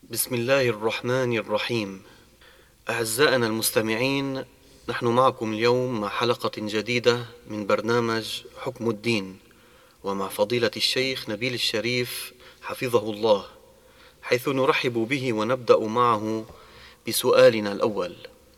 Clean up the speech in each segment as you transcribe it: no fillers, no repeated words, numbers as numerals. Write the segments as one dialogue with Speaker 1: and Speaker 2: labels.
Speaker 1: بسم الله الرحمن الرحيم. أعزائنا المستمعين، نحن معكم اليوم مع حلقة جديدة من برنامج حكم الدين، ومع فضيلة الشيخ نبيل الشريف حفظه الله، حيث نرحب به ونبدأ معه بسؤالنا الأول.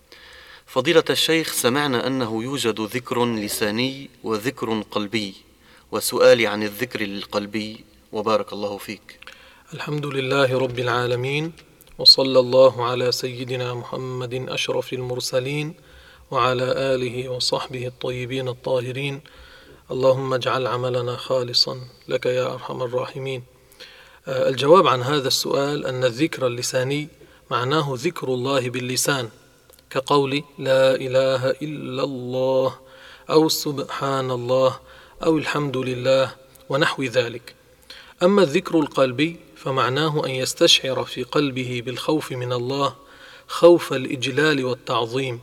Speaker 1: فضيلة الشيخ، سمعنا أنه يوجد ذكر لساني وذكر قلبي، وسؤالي عن الذكر القلبي وبارك الله فيك.
Speaker 2: الحمد لله رب العالمين، وصلى الله على سيدنا محمد أشرف المرسلين وعلى آله وصحبه الطيبين الطاهرين. اللهم اجعل عملنا خالصا لك يا أرحم الراحمين. الجواب عن هذا السؤال أن الذكر اللساني معناه ذكر الله باللسان، كقول لا إله إلا الله أو سبحان الله أو الحمد لله ونحو ذلك. أما الذكر القلبي فمعناه أن يستشعر في قلبه بالخوف من الله خوف الإجلال والتعظيم،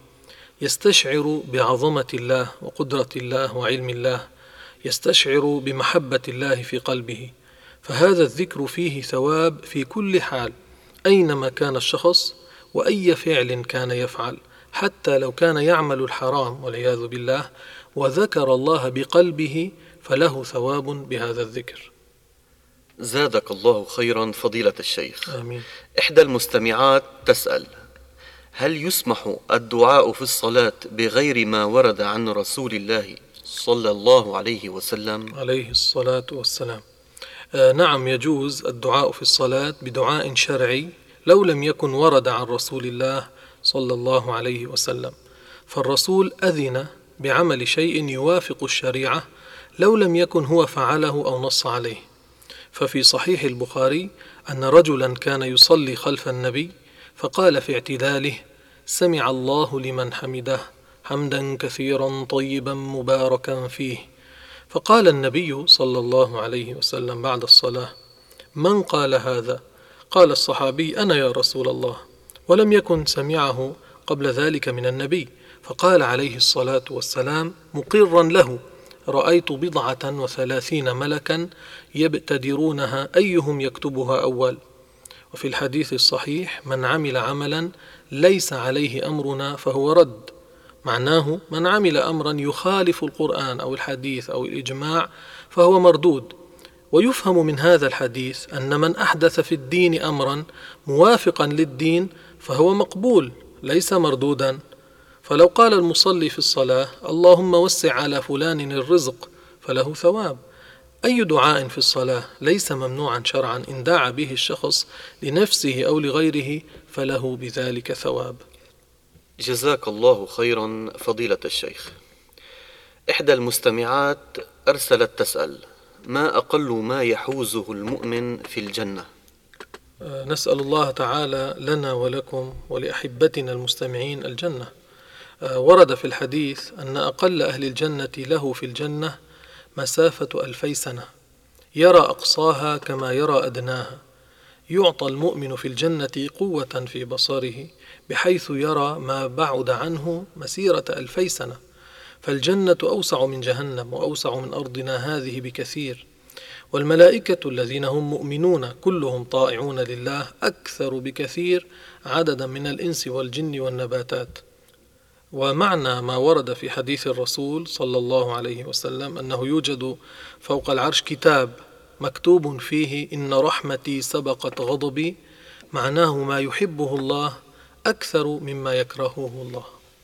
Speaker 2: يستشعر بعظمة الله وقدرة الله وعلم الله، يستشعر بمحبة الله في قلبه، فهذا الذكر فيه ثواب في كل حال، أينما كان الشخص وأي فعل كان يفعل، حتى لو كان يعمل الحرام والعياذ بالله وذكر الله بقلبه فله ثواب بهذا الذكر.
Speaker 1: زادك الله خيرا فضيلة الشيخ.
Speaker 2: آمين.
Speaker 1: إحدى المستمعات تسأل: هل يسمح الدعاء في الصلاة بغير ما ورد عن رسول الله صلى الله عليه وسلم
Speaker 2: عليه الصلاة والسلام؟ نعم، يجوز الدعاء في الصلاة بدعاء شرعي لو لم يكن ورد عن رسول الله صلى الله عليه وسلم، فالرسول أذن بعمل شيء يوافق الشريعة لو لم يكن هو فعله أو نص عليه. ففي صحيح البخاري أن رجلا كان يصلي خلف النبي فقال في اعتداله: سمع الله لمن حمده حمدا كثيرا طيبا مباركا فيه. فقال النبي صلى الله عليه وسلم بعد الصلاة: من قال هذا؟ قال الصحابي: أنا يا رسول الله، ولم يكن سمعه قبل ذلك من النبي. فقال عليه الصلاة والسلام مقرا له: رأيت 37 ملكا يبتدرونها أيهم يكتبها أول. وفي الحديث الصحيح: من عمل عملا ليس عليه أمرنا فهو رد، معناه من عمل أمرا يخالف القرآن أو الحديث أو الإجماع فهو مردود. ويفهم من هذا الحديث أن من أحدث في الدين أمرا موافقا للدين فهو مقبول ليس مردودا. فلو قال المصلي في الصلاة: اللهم وسع على فلان الرزق، فله ثواب. أي دعاء في الصلاة ليس ممنوعا شرعا إن دعا به الشخص لنفسه أو لغيره فله بذلك ثواب.
Speaker 1: جزاك الله خيرا فضيلة الشيخ. إحدى المستمعات أرسلت تسأل: ما أقل ما يحوزه المؤمن في الجنة؟
Speaker 2: نسأل الله تعالى لنا ولكم ولأحبتنا المستمعين الجنة. ورد في الحديث أن أقل أهل الجنة له في الجنة مسافة 2000 سنة، يرى أقصاها كما يرى أدناها. يعطى المؤمن في الجنة قوة في بصره بحيث يرى ما بعد عنه مسيرة 2000 سنة، فالجنة أوسع من جهنم وأوسع من أرضنا هذه بكثير. والملائكة الذين هم مؤمنون كلهم طائعون لله أكثر بكثير عددا من الإنس والجن والنباتات. ومعنى ما ورد في حديث الرسول صلى الله عليه وسلم أنه يوجد فوق العرش كتاب مكتوب فيه إن رحمتي سبقت غضبي، معناه ما يحبه الله أكثر مما يكرهه الله.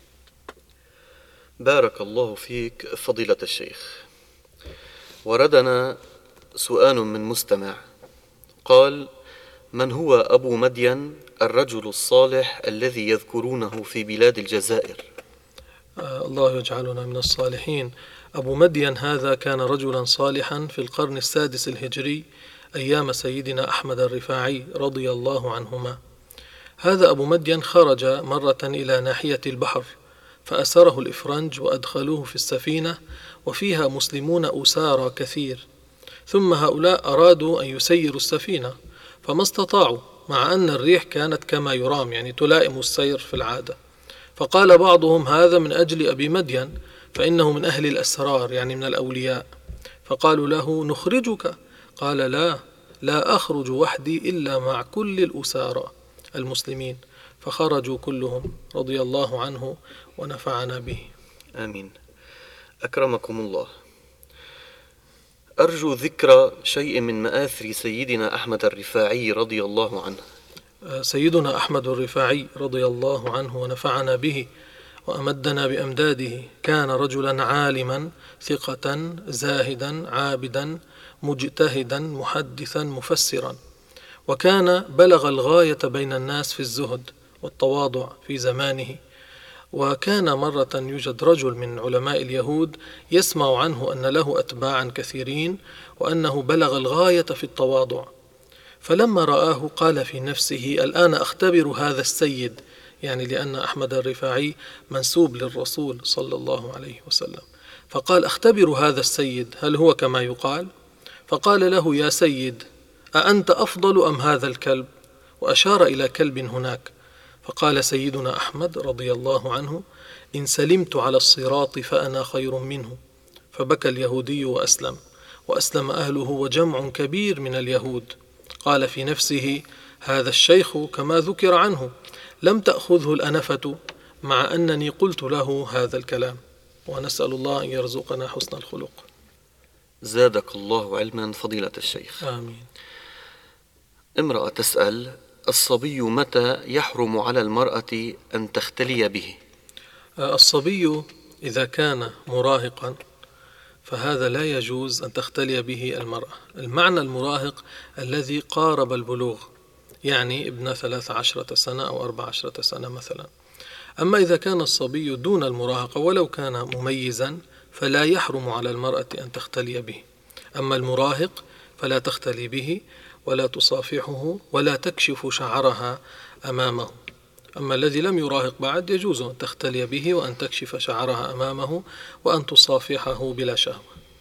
Speaker 1: بارك الله فيك فضيلة الشيخ. وردنا سؤال من مستمع قال: من هو أبو مدين الرجل الصالح الذي يذكرونه في بلاد الجزائر؟
Speaker 2: الله يجعلنا من الصالحين. أبو مدين هذا كان رجلا صالحا في القرن 6 الهجري أيام سيدنا أحمد الرفاعي رضي الله عنهما. هذا أبو مدين خرج مرة إلى ناحية البحر فأسره الإفرنج وأدخلوه في السفينة وفيها مسلمون أسارى كثير، ثم هؤلاء أرادوا أن يسيروا السفينة فما استطاعوا، مع أن الريح كانت كما يرام يعني تلائم السير في العادة. فقال بعضهم: هذا من أجل أبي مدين فإنه من أهل الأسرار يعني من الأولياء. فقالوا له: نخرجك. قال: لا، لا أخرج وحدي إلا مع كل الأسارى المسلمين، فخرجوا كلهم رضي الله عنه ونفعنا به.
Speaker 1: آمين. أكرمكم الله. أرجو ذكر شيء من مآثر سيدنا أحمد الرفاعي رضي الله عنه.
Speaker 2: سيدنا أحمد الرفاعي رضي الله عنه ونفعنا به وأمدنا بأمداده كان رجلا عالما ثقة زاهدا عابدا مجتهدا محدثا مفسرا، وكان بلغ الغاية بين الناس في الزهد والتواضع في زمانه. وكان مرة يوجد رجل من علماء اليهود يسمع عنه أن له أتباعا كثيرين وأنه بلغ الغاية في التواضع، فلما رآه قال في نفسه: الآن أختبر هذا السيد، يعني لأن أحمد الرفاعي منسوب للرسول صلى الله عليه وسلم، فقال: أختبر هذا السيد هل هو كما يقال؟ فقال له: يا سيد، أأنت أفضل أم هذا الكلب؟ وأشار إلى كلب هناك. فقال سيدنا أحمد رضي الله عنه: إن سلمت على الصراط فأنا خير منه. فبكى اليهودي وأسلم أهله وجمع كبير من اليهود. قال في نفسه: هذا الشيخ كما ذكر عنه لم تأخذه الأنفة، مع أنني قلت له هذا الكلام. ونسأل الله أن يرزقنا حسن الخلق.
Speaker 1: زادك الله علما فضيلة الشيخ.
Speaker 2: آمين.
Speaker 1: امرأة تسأل: الصبي متى يحرم على المرأة أن تختلي به؟
Speaker 2: الصبي إذا كان مراهقا فهذا لا يجوز أن تختلي به المرأة. المعنى المراهق الذي قارب البلوغ، يعني ابن 13 سنة أو 14 سنة مثلا. أما إذا كان الصبي دون المراهقة ولو كان مميزا فلا يحرم على المرأة أن تختلي به. أما المراهق فلا تختلي به ولا تصافحه ولا تكشف شعرها أمامه. أما الذي لم يراهق بعد يجوز أن تختلي به وأن تكشف شعرها أمامه وأن تصافحه بلا شهوة.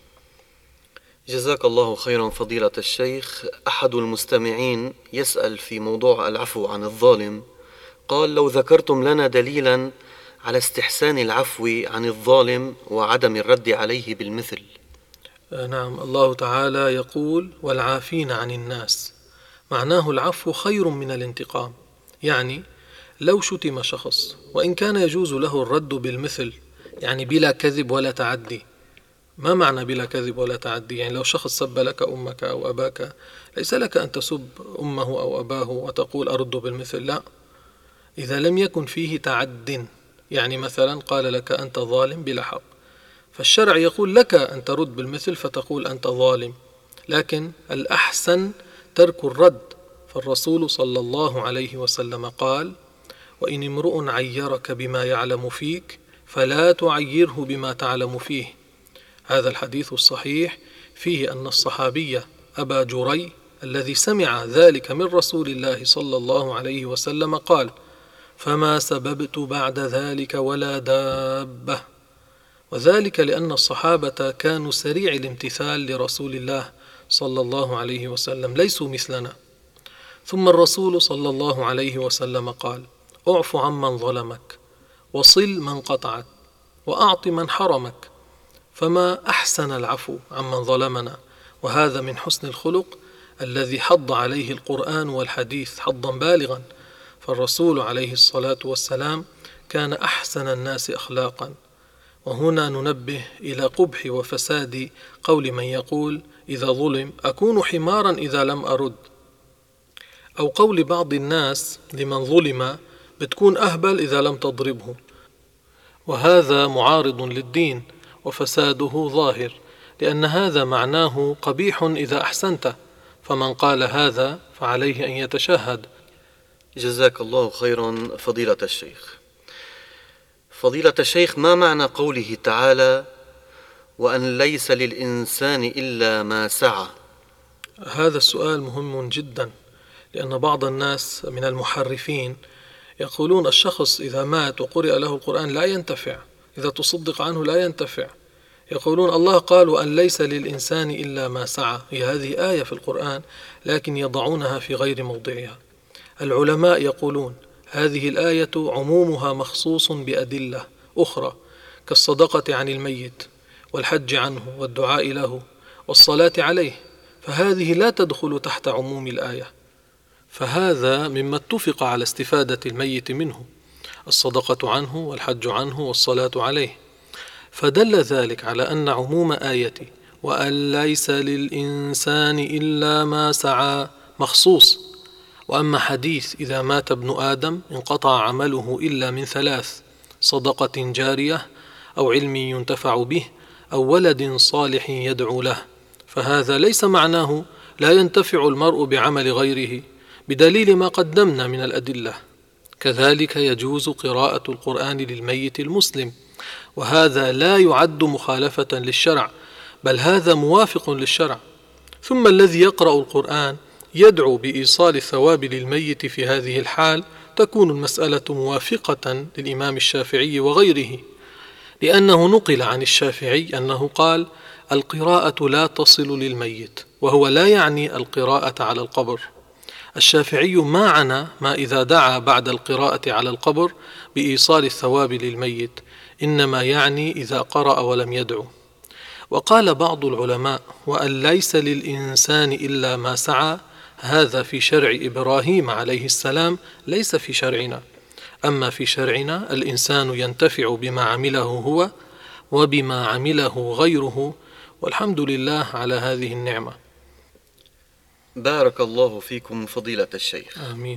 Speaker 1: جزاك الله خيرا فضيلة الشيخ. أحد المستمعين يسأل في موضوع العفو عن الظالم، قال: لو ذكرتم لنا دليلا على استحسان العفو عن الظالم وعدم الرد عليه بالمثل.
Speaker 2: نعم، الله تعالى يقول: والعافين عن الناس. معناه العفو خير من الانتقام. يعني لو شتم شخص وإن كان يجوز له الرد بالمثل، يعني بلا كذب ولا تعدي. ما معنى بلا كذب ولا تعدي؟ يعني لو شخص سب لك أمك أو أباك ليس لك أن تسب أمه أو أباه وتقول أرد بالمثل، لا. إذا لم يكن فيه تعد، يعني مثلا قال لك أنت ظالم بلا حق، فالشرع يقول لك أن ترد بالمثل فتقول أنت ظالم، لكن الأحسن ترك الرد. فالرسول صلى الله عليه وسلم قال: وإن امرؤ عيرك بما يعلم فيك فلا تعيره بما تعلم فيه. هذا الحديث الصحيح فيه أن الصحابي أبا جري الذي سمع ذلك من رسول الله صلى الله عليه وسلم قال: فما سببت بعد ذلك ولا دابة. وذلك لأن الصحابة كانوا سريع الامتثال لرسول الله صلى الله عليه وسلم، ليسوا مثلنا. ثم الرسول صلى الله عليه وسلم قال: اعف عمن ظلمك وصل من قطعك وأعط من حرمك. فما أحسن العفو عمن ظلمنا، وهذا من حسن الخلق الذي حض عليه القرآن والحديث حضا بالغا. فالرسول عليه الصلاة والسلام كان أحسن الناس أخلاقا. وهنا ننبه إلى قبح وفساد قول من يقول: إذا ظلم أكون حمارا إذا لم أرد، أو قول بعض الناس لمن ظلم: بتكون أهبل إذا لم تضربه. وهذا معارض للدين وفساده ظاهر، لأن هذا معناه قبيح إذا أحسنت، فمن قال هذا فعليه أن يتشهد.
Speaker 1: جزاك الله خيرا فضيلة الشيخ. فضيلة الشيخ، ما معنى قوله تعالى: وأن ليس للإنسان إلا ما سعى؟
Speaker 2: هذا السؤال مهم جدا، لأن بعض الناس من المحرفين يقولون الشخص إذا مات وقرئ له القرآن لا ينتفع، إذا تصدق عنه لا ينتفع. يقولون الله قال: وأن ليس للإنسان إلا ما سعى. هي هذه آية في القرآن لكن يضعونها في غير موضعها. العلماء يقولون هذه الآية عمومها مخصوص بأدلة أخرى كالصدقة عن الميت والحج عنه والدعاء له والصلاة عليه، فهذه لا تدخل تحت عموم الآية، فهذا مما اتفق على استفادة الميت منه، الصدقة عنه والحج عنه والصلاة عليه، فدل ذلك على أن عموم آية وأن ليس للإنسان إلا ما سعى مخصوص. وأما حديث إذا مات ابن آدم انقطع عمله إلا من ثلاث: صدقة جارية، أو علم ينتفع به، أو ولد صالح يدعو له، فهذا ليس معناه لا ينتفع المرء بعمل غيره، بدليل ما قدمنا من الأدلة. كذلك يجوز قراءة القرآن للميت المسلم، وهذا لا يعد مخالفة للشرع، بل هذا موافق للشرع. ثم الذي يقرأ القرآن يدعو بإيصال الثواب للميت في هذه الحال تكون المسألة موافقة للإمام الشافعي وغيره، لأنه نقل عن الشافعي أنه قال: القراءة لا تصل للميت، وهو لا يعني القراءة على القبر. الشافعي ما عنى ما إذا دعا بعد القراءة على القبر بإيصال الثواب للميت، إنما يعني إذا قرأ ولم يدعو. وقال بعض العلماء: وأن ليس للإنسان إلا ما سعى، هذا في شرع إبراهيم عليه السلام، ليس في شرعنا. أما في شرعنا الإنسان ينتفع بما عمله هو وبما عمله غيره، والحمد لله على هذه النعمة.
Speaker 1: بارك الله فيكم فضيلة الشيخ.
Speaker 2: آمين.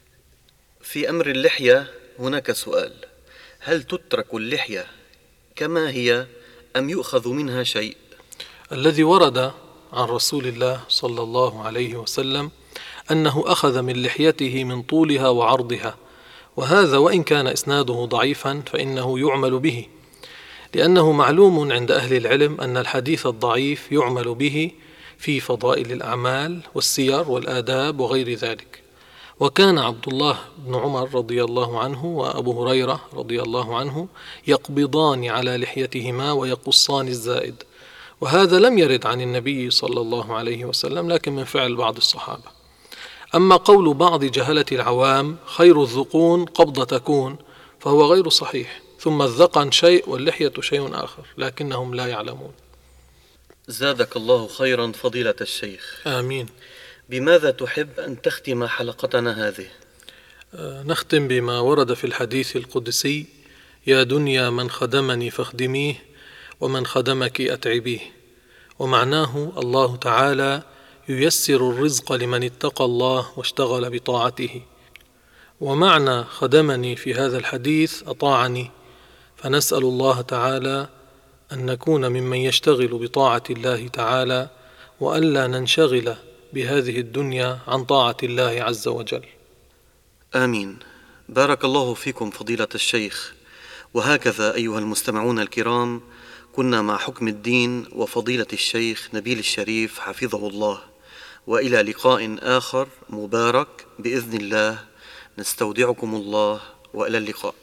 Speaker 1: في أمر اللحية هناك سؤال: هل تترك اللحية كما هي أم يؤخذ منها شيء؟
Speaker 2: الذي ورد عن رسول الله صلى الله عليه وسلم أنه أخذ من لحيته من طولها وعرضها، وهذا وإن كان إسناده ضعيفا فإنه يعمل به، لأنه معلوم عند أهل العلم أن الحديث الضعيف يعمل به في فضائل الأعمال والسير والآداب وغير ذلك. وكان عبد الله بن عمر رضي الله عنه وأبو هريرة رضي الله عنه يقبضان على لحيتهما ويقصان الزائد، وهذا لم يرد عن النبي صلى الله عليه وسلم، لكن من فعل بعض الصحابة. أما قول بعض جهلة العوام: خير الذقون قبضة تكون، فهو غير صحيح، ثم الذقن شيء واللحية شيء آخر، لكنهم لا يعلمون.
Speaker 1: زادك الله خيرا فضيلة الشيخ.
Speaker 2: آمين.
Speaker 1: بماذا تحب أن تختم حلقتنا هذه؟
Speaker 2: نختم بما ورد في الحديث القدسي: يا دنيا من خدمني فاخدميه، ومن خدمك أتعبيه. ومعناه الله تعالى ييسر الرزق لمن اتقى الله واشتغل بطاعته. ومعنى خدمني في هذا الحديث أطاعني، فنسأل الله تعالى أن نكون ممن يشتغل بطاعة الله تعالى، وألا ننشغل بهذه الدنيا عن طاعة الله عز وجل.
Speaker 1: آمين. بارك الله فيكم فضيلة الشيخ. وهكذا أيها المستمعون الكرام، كنا مع حكم الدين وفضيلة الشيخ نبيل الشريف حفظه الله، وإلى لقاء آخر مبارك بإذن الله، نستودعكم الله وإلى اللقاء.